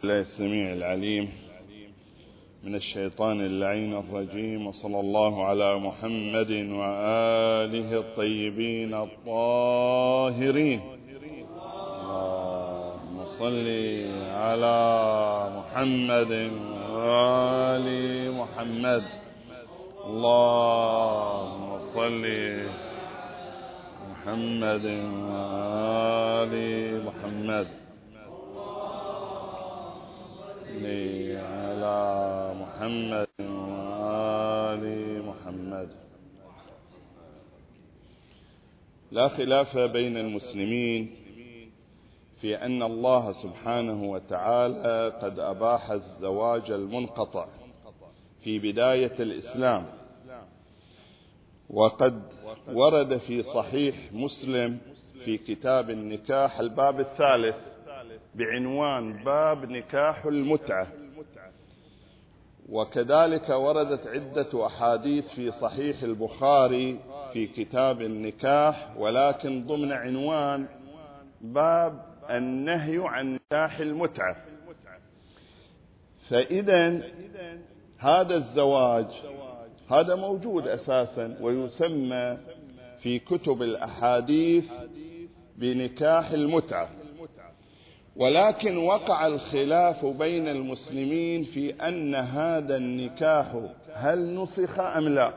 الله السميع العليم من الشيطان اللعين الرجيم، وصلى الله على محمد وآله الطيبين الطاهرين. اللهم صل على محمد وآل محمد. اللهم صل محمد وآل محمد على محمد وآل محمد. لا خلاف بين المسلمين في أن الله سبحانه وتعالى قد أباح الزواج المنقطع في بداية الإسلام، وقد ورد في صحيح مسلم في كتاب النكاح الباب الثالث بعنوان باب نكاح المتعة، وكذلك وردت عدة أحاديث في صحيح البخاري في كتاب النكاح، ولكن ضمن عنوان باب النهي عن نكاح المتعة. فإذا هذا الزواج هذا موجود أساسا، ويسمى في كتب الأحاديث بنكاح المتعة، ولكن وقع الخلاف بين المسلمين في أن هذا النكاح هل نسخ أم لا.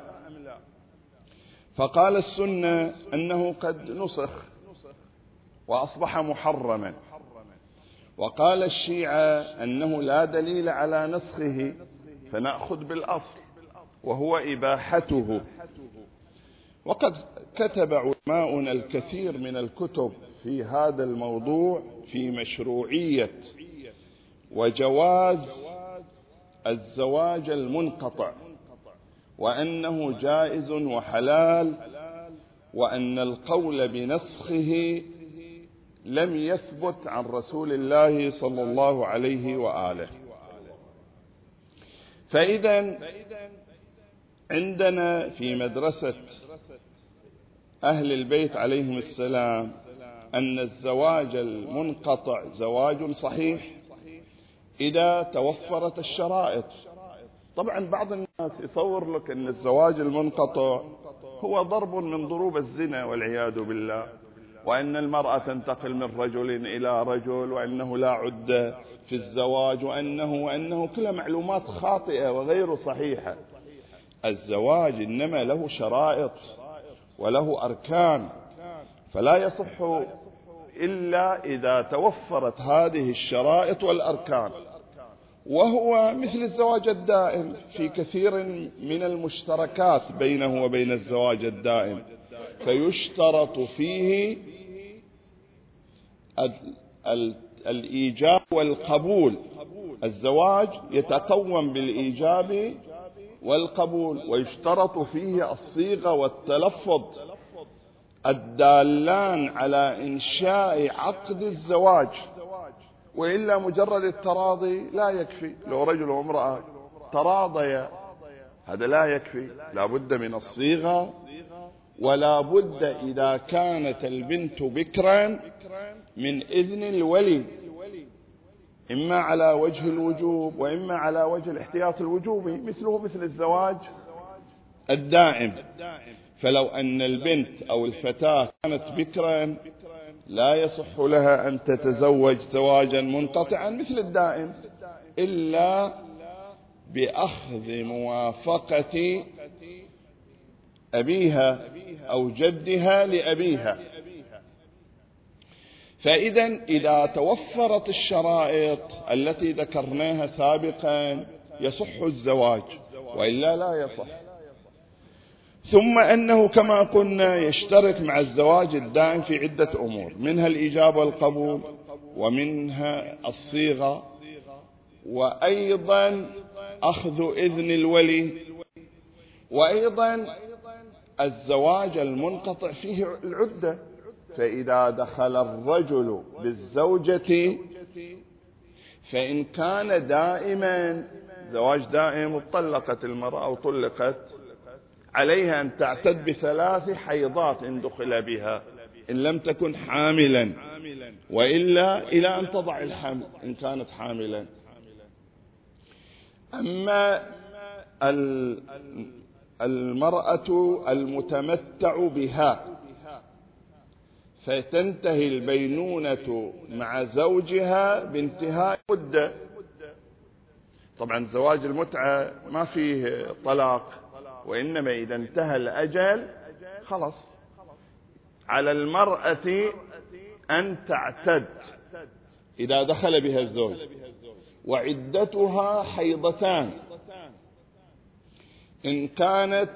فقال السنة أنه قد نسخ وأصبح محرما، وقال الشيعة أنه لا دليل على نسخه، فنأخذ بالأصل وهو إباحته. وقد كتب علماؤنا الكثير من الكتب في هذا الموضوع في مشروعية وجواز الزواج المنقطع، وأنه جائز وحلال، وأن القول بنسخه لم يثبت عن رسول الله صلى الله عليه وآله. فإذا عندنا في مدرسة أهل البيت عليهم السلام أن الزواج المنقطع زواج صحيح إذا توفرت الشرائط. طبعا بعض الناس يصور لك أن الزواج المنقطع هو ضرب من ضروب الزنا والعياذ بالله، وأن المرأة تنتقل من رجل إلى رجل، وأنه لا عدة في الزواج، وأنه كلها معلومات خاطئة وغير صحيحة. الزواج إنما له شرائط وله أركان، فلا يصح إلا إذا توفرت هذه الشرائط والأركان، وهو مثل الزواج الدائم في كثير من المشتركات بينه وبين الزواج الدائم، فيشترط فيه الإيجاب والقبول. الزواج يتقوم بالإيجاب والقبول، ويشترط فيه الصيغة والتلفظ الدالان على إنشاء عقد الزواج، وإلا مجرد التراضي لا يكفي. لو رجل وامرأة تراضيا هذا لا يكفي، لا بد من الصيغة، ولا بد إذا كانت البنت بكرا من إذن الولي، إما على وجه الوجوب وإما على وجه الاحتياط الوجوبي، مثله مثل الزواج الدائم. فلو أن البنت أو الفتاة كانت بكرا لا يصح لها أن تتزوج زواجا منقطعا مثل الدائم، إلا بأخذ موافقة أبيها أو جدها لأبيها. فإذا إذا توفرت الشرائط التي ذكرناها سابقا يصح الزواج، وإلا لا يصح. ثم أنه كما قلنا يشترك مع الزواج الدائم في عدة أمور، منها الإجابة والقبول، ومنها الصيغة، وأيضا أخذ إذن الولي، وأيضا الزواج المنقطع فيه العدة. فإذا دخل الرجل بالزوجة فإن كان دائما زواج دائم طلقت المرأة أو طلقت عليها أن تعتد ب3 حيضات إن دخل بها، إن لم تكن حاملا، وإلا إلى أن تضع الحمل إن كانت حاملا. أما المرأة المتمتع بها فتنتهي البينونة مع زوجها بانتهاء مدة. طبعا زواج المتعة ما فيه طلاق، وإنما إذا انتهى الأجل خلاص على المرأة أن تعتد إذا دخل بها الزوج، وعدتها حيضتان إن كانت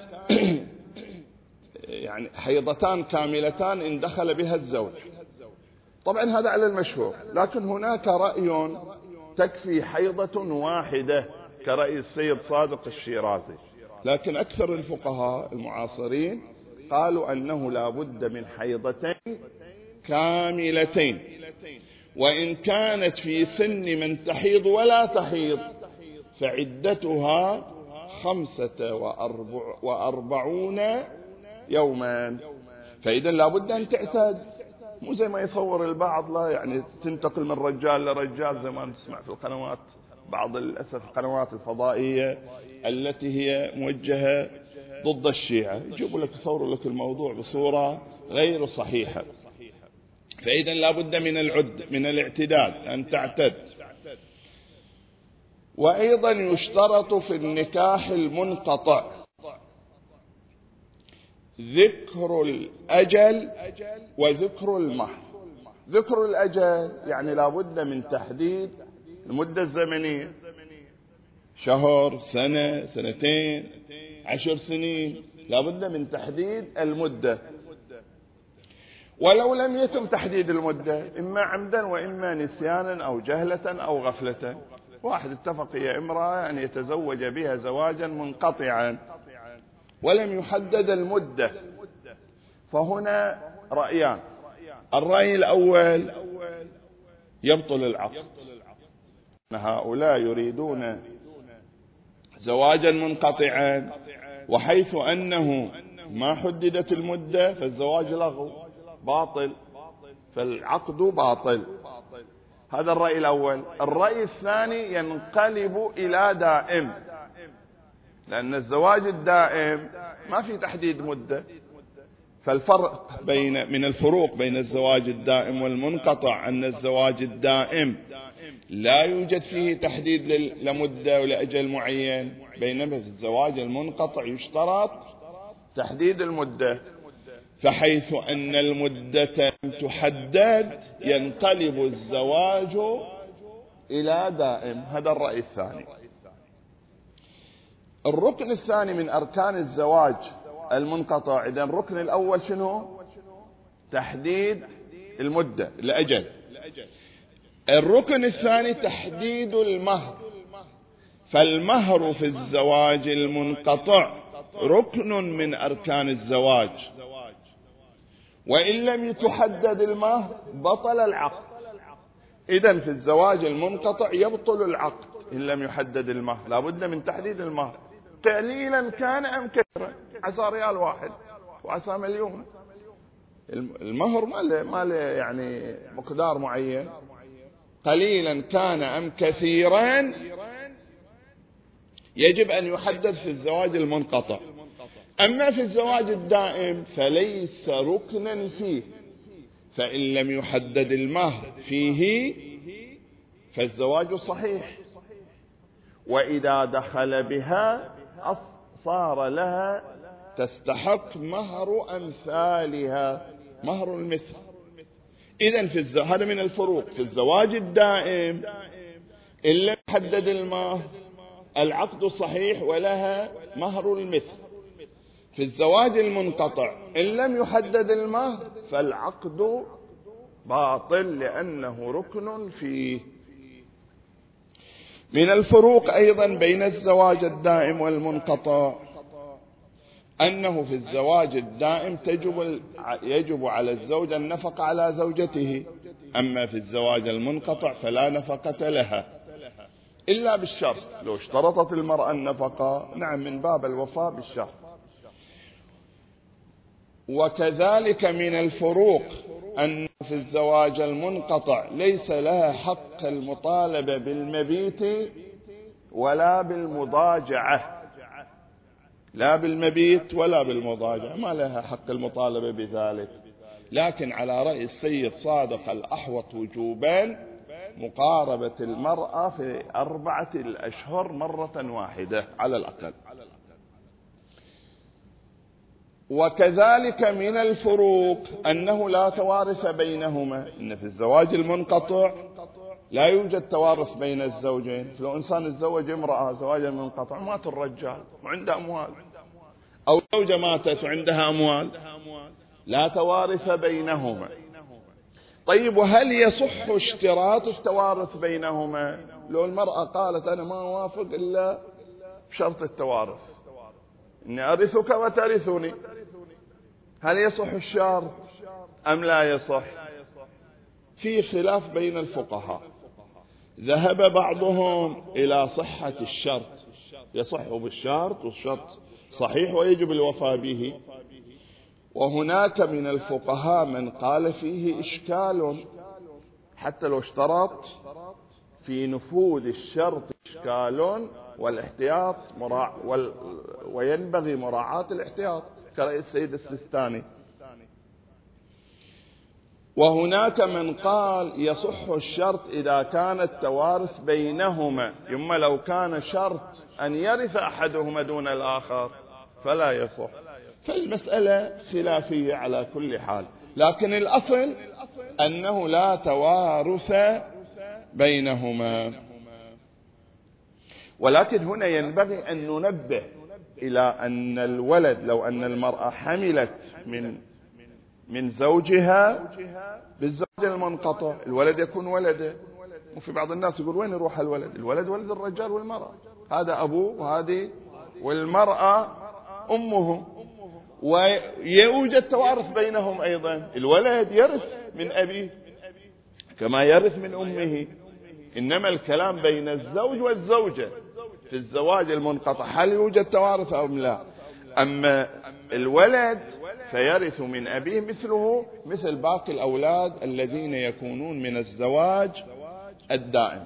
يعني حيضتان كاملتان إن دخل بها الزوج. طبعا هذا على المشهور، لكن هناك رأي تكفي حيضة واحدة كرأي السيد صادق الشيرازي، لكن أكثر الفقهاء المعاصرين قالوا أنه لا بد من حيضتين كاملتين، وإن كانت في سن من تحيض ولا تحيض فعدتها 45 يوما. فإذا لا بد أن تعتاد، مو زي ما يصور البعض لا يعني تنتقل من رجال لرجال زي ما نسمع في القنوات، بعض للأسف القنوات الفضائية التي هي موجهة ضد الشيعة، يجيبوا لك يصوروا لك الموضوع بصورة غير صحيحة. فإذا لا بد من الاعتداد أن تعتد. وأيضا يشترط في النكاح المنقطع ذكر الأجل وذكر المهر. ذكر الأجل يعني لا بد من تحديد المدة الزمنية، شهر، سنة، سنتين، 10 سنين، لا بد من تحديد المدة. ولو لم يتم تحديد المدة إما عمدا وإما نسيانا أو جهلة أو غفلة، واحد اتفق يا امرأة أن يتزوج بها زواجا منقطعا ولم يحدد المدة، فهنا رأيان. الرأي الأول يبطل العقد، هؤلاء يريدون زواجا منقطعا، وحيث أنه ما حددت المدة فالزواج لغو باطل، فالعقد باطل. هذا الرأي الأول. الرأي الثاني ينقلب إلى دائم، لأن الزواج الدائم ما في تحديد مدة. فالفرق من الفروق بين الزواج الدائم والمنقطع أن الزواج الدائم لا يوجد فيه تحديد لمدة ولأجل معين، بينما في الزواج المنقطع يشترط تحديد المدة. فحيث أن المدة تحدد ينقلب الزواج إلى دائم. هذا الرأي الثاني. الركن الثاني من أركان الزواج المنقطع، إذن الركن الأول شنو؟ تحديد المدة الأجل. الركن الثاني تحديد المهر. فالمهر في الزواج المنقطع ركن من أركان الزواج، وإن لم يتحدد المهر بطل العقد. إذن في الزواج المنقطع يبطل العقد إن لم يحدد المهر، لا بد من تحديد المهر، قليلا كان أم كثيرا، عسى ريال واحد وعسى مليون. المهر ما له يعني مقدار معين، قليلا كان أم كثيرا يجب أن يحدد في الزواج المنقطع. أما في الزواج الدائم فليس ركنا فيه، فإن لم يحدد المهر فيه فالزواج صحيح، وإذا دخل بها صار لها تستحق مهر أمثالها، مهر المثل. إذن هذا من الفروق. في الزواج الدائم إن لم يحدد المهر العقد صحيح ولها مهر المثل. في الزواج المنقطع إن لم يحدد المهر فالعقد باطل لأنه ركن فيه. من الفروق أيضا بين الزواج الدائم والمنقطع أنه في الزواج الدائم يجب على الزوج النفقة على زوجته، أما في الزواج المنقطع فلا نفقة لها إلا بالشرط. لو اشترطت المرأة النفقة نعم من باب الوفاء بالشرط. وكذلك من الفروق أن في الزواج المنقطع ليس لها حق المطالبة بالمبيت ولا بالمضاجعة، لا بالمبيت ولا بالمضاجعة، ما لها حق المطالبة بذلك. لكن على رأي السيد صادق الأحوط وجوبا مقاربة المرأة في 4 الأشهر مرة واحدة على الأقل. وكذلك من الفروق أنه لا توارث بينهما، إن في الزواج المنقطع لا يوجد توارث بين الزوجين. لو إنسان تزوج امرأة زواجا منقطع مات الرجال وعنده أموال، أو زوجة ماتت وعندها أموال، لا توارث بينهما. طيب وهل يصح اشتراط التوارث بينهما؟ لو المرأة قالت أنا ما أوافق إلا بشرط التوارث، إني أرثك وترثني، هل يصح الشرط أم لا يصح؟ في خلاف بين الفقهاء. ذهب بعضهم إلى صحة الشرط، يصح بالشرط والشرط صحيح ويجب الوفاء به، وهناك من الفقهاء من قال فيه إشكال، حتى لو اشترط في نفوذ الشرط إشكال والاحتياط وينبغي مراعاة الاحتياط كرأي السيد السيستاني. وهناك من قال يصح الشرط إذا كان التوارث بينهما، ثم لو كان شرط أن يرث أحدهما دون الآخر فلا يصح. فالمسألة خلافية على كل حال، لكن الأصل أنه لا توارث بينهما. ولكن هنا ينبغي أن ننبه إلى أن الولد لو أن المرأة حملت من زوجها بالزوج المنقطع، الولد يكون ولده. وفي بعض الناس يقول وين يروح الولد؟ الولد ولد الرجال والمرأة، هذا أبوه وهذه والمرأة أمه، ويوجد توارث بينهم أيضا، الولد يرث من أبيه كما يرث من أمه. إنما الكلام بين الزوج والزوجة في الزواج المنقطع هل يوجد توارث أو لا. أما الولد فيرث من أبيه مثله مثل باقي الأولاد الذين يكونون من الزواج الدائم.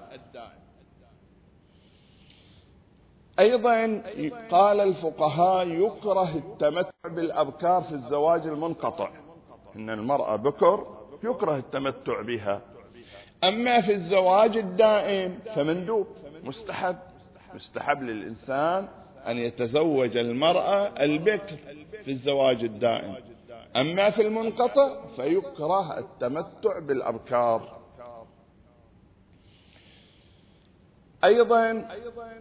أيضا قال الفقهاء يكره التمتع بالأبكار في الزواج المنقطع، إن المرأة بكر يكره التمتع بها. أما في الزواج الدائم فمندوب مستحب للإنسان أن يتزوج المرأة البكر في الزواج الدائم. أما في المنقطع فيكره التمتع بالأبكار. أيضا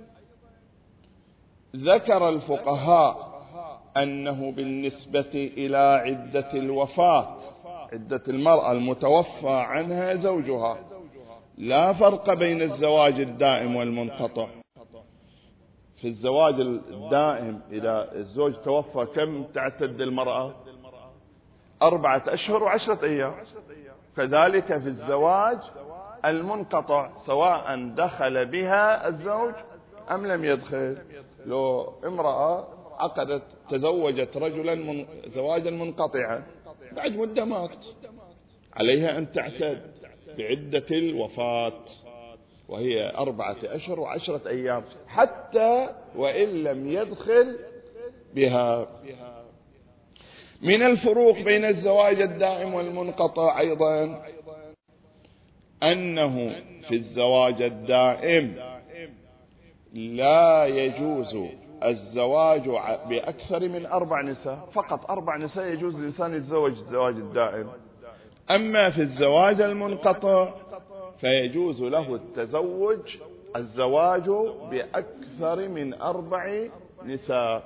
ذكر الفقهاء أنه بالنسبة إلى عدة الوفاة، عدة المرأة المتوفى عنها زوجها، لا فرق بين الزواج الدائم والمنقطع. في الزواج الدائم إذا الزوج توفى كم تعتد المرأة؟ 4 أشهر و10 أيام. كذلك في الزواج المنقطع سواء دخل بها الزوج أم لم يدخل. لو امرأة عقدت تزوجت رجلا زواجا منقطعا بعد مدة مات، عليها أن تعتد بعدة الوفاة وهي 4 أشهر و10 أيام حتى وإن لم يدخل بها. من الفروق بين الزواج الدائم والمنقطع أيضا أنه في الزواج الدائم لا يجوز الزواج بأكثر من 4 نساء، فقط 4 نساء يجوز الإنسان يتزوج الزواج الدائم. أما في الزواج المنقطع فيجوز له الزواج بأكثر من 4 نساء.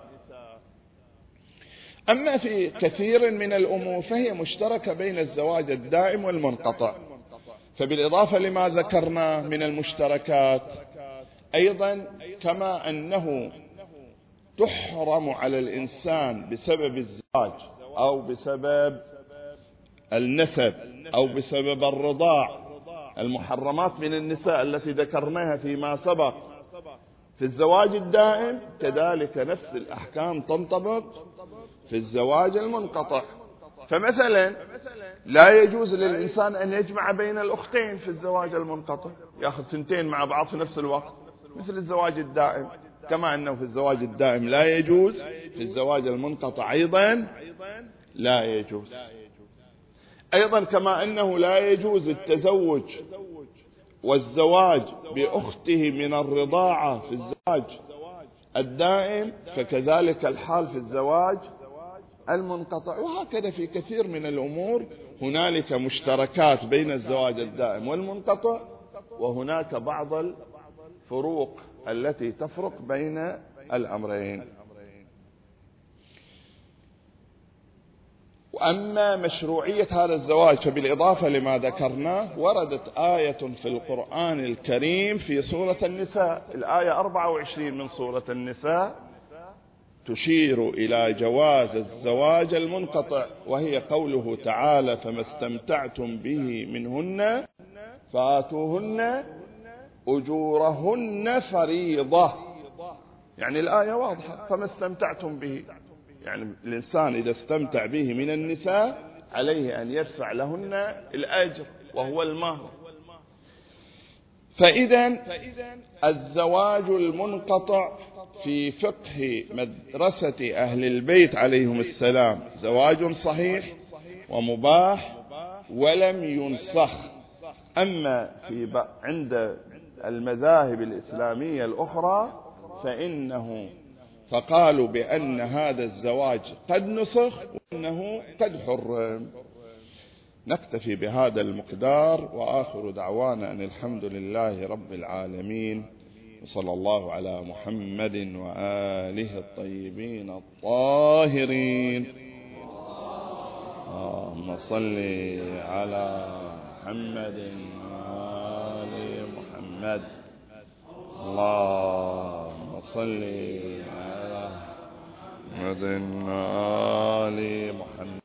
أما في كثير من الأمور فهي مشتركة بين الزواج الدائم والمنقطع. فبالإضافة لما ذكرنا من المشتركات أيضا كما أنه تحرم على الإنسان بسبب الزواج أو بسبب النسب أو بسبب الرضاع المحرمات من النساء التي ذكرناها فيما سبق في الزواج الدائم، كذلك نفس الأحكام تنطبق في الزواج المنقطع. فمثلا لا يجوز للإنسان أن يجمع بين الأختين في الزواج المنقطع، يأخذ ثنتين مع بعض في نفس الوقت مثل الزواج الدائم، كما أنه في الزواج الدائم لا يجوز، في الزواج المنقطع أيضا لا يجوز. أيضا كما أنه لا يجوز التزوج والزواج بأخته من الرضاعة في الزواج الدائم، فكذلك الحال في الزواج المنقطع. وهكذا في كثير من الأمور هنالك مشتركات بين الزواج الدائم والمنقطع، وهناك بعض الفروق التي تفرق بين الأمرين. وأما مشروعية هذا الزواج فبالإضافة لما ذكرناه وردت آية في القرآن الكريم في سورة النساء، الآية 24 من سورة النساء، تشير إلى جواز الزواج المنقطع، وهي قوله تعالى: فما استمتعتم به منهن فآتوهن أجورهن فريضة. يعني الآية واضحة، فما استمتعتم به، يعني الإنسان إذا استمتع به من النساء عليه أن يدفع لهن الأجر وهو المهر. فإذا الزواج المنقطع في فقه مدرسة أهل البيت عليهم السلام زواج صحيح ومباح ولم ينسخ. أما عند المذاهب الإسلامية الأخرى فقالوا بأن هذا الزواج قد نسخ وأنه قد حرم. نكتفي بهذا المقدار، وآخر دعوانا أن الحمد لله رب العالمين، وصلى الله على محمد وآله الطيبين الطاهرين. اللهم صل على محمد وآل محمد. اللهم صل على محمد